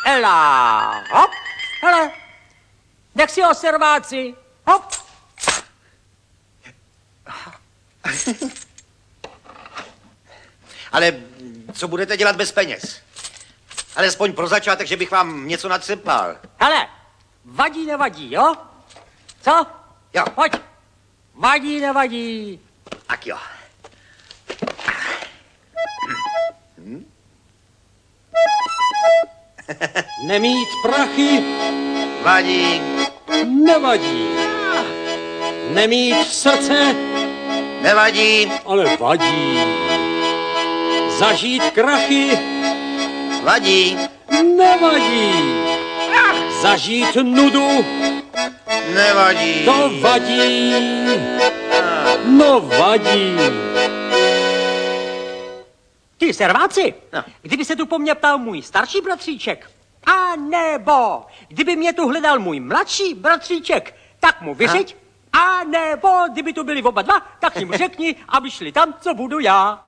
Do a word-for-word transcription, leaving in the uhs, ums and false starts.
Ela, hop, hele, nech si ho, serváci, hop. Ale co budete dělat bez peněz? Alespoň pro začátek, že bych vám něco nadsypal. Hele, vadí, nevadí, jo? Co? Jo. Pojď. Vadí, nevadí. Tak jo. Hm? Nemít prachy Vadí. nevadí. Nemít srdce Nevadí. ale vadí. Zažít krachy Vadí. nevadí. Zažít nudu Nevadí. to vadí. No vadí. Ty, serváci, No. kdyby se tu po mně ptal můj starší bratříček, a nebo kdyby mě tu hledal můj mladší bratříček, tak mu vyřiď, a nebo kdyby tu byli oba dva, tak jim řekni, aby šli tam, co budu já.